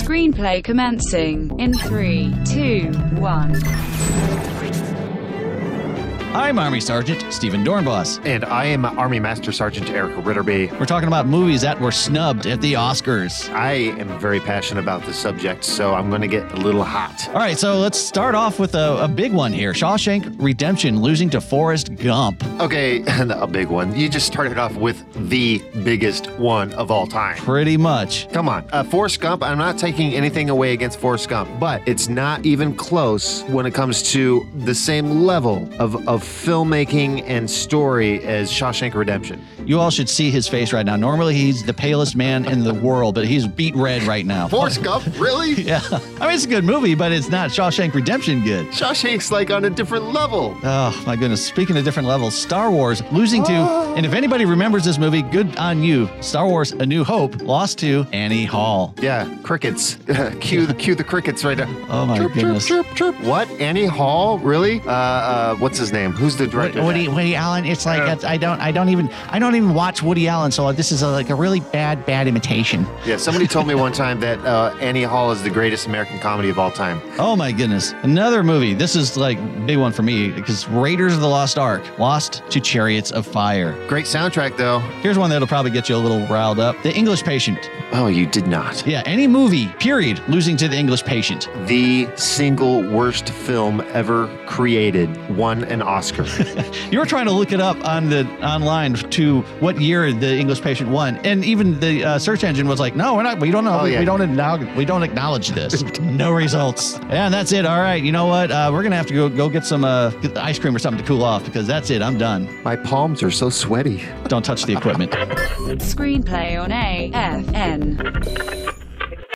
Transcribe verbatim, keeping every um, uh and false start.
Screenplay commencing in three, two, one. I'm Army Sergeant Stephen Dornbos. And I am Army Master Sergeant Erica Ritterby. We're talking about movies that were snubbed at the Oscars. I am very passionate about this subject, so I'm going to get a little hot. All right, so let's start off with a, a big one here. Shawshank Redemption losing to Forrest Gump. Okay, a big one. You just started off with the biggest one of all time. Pretty much. Come on. Uh, Forrest Gump, I'm not taking anything away against Forrest Gump, but it's not even close when it comes to the same level of, of filmmaking and story as Shawshank Redemption. You all should see his face right now. Normally, he's the palest man in the world, but he's beat red right now. Forrest Gump? Really? Yeah. I mean, it's a good movie, but it's not Shawshank Redemption good. Shawshank's like on a different level. Oh, my goodness. Speaking of different levels, Star Wars losing to, and if anybody remembers this movie, good on you. Star Wars A New Hope lost to Annie Hall. Yeah, crickets. cue, the, cue the crickets right now. Oh, my chirp, goodness. Chirp, chirp, chirp. What? Annie Hall? Really? Uh, uh, what's his name? Who's the director? Woody, Woody Allen. It's like uh, I don't, I don't even, I don't even watch Woody Allen. So this is a, like a really bad, bad imitation. Yeah, somebody told me one time that uh, Annie Hall is the greatest American comedy of all time. Oh my goodness! Another movie. This is like a big one for me because Raiders of the Lost Ark lost to Chariots of Fire. Great soundtrack though. Here's one that'll probably get you a little riled up. The English Patient. Oh, you did not. Yeah, any movie, period, losing to The English Patient. The single worst film ever created won an Oscar. You were trying to look it up on the online to what year The English Patient won, and even the uh, search engine was like, "No, we're not. We don't know. Oh, we, yeah. we don't acknowledge. We don't acknowledge this. No results." Yeah, and that's it. All right. You know what? Uh, we're gonna have to go go get some uh, get ice cream or something to cool off because that's it. I'm done. My palms are so sweaty. Don't touch the equipment. Screenplay on A F N.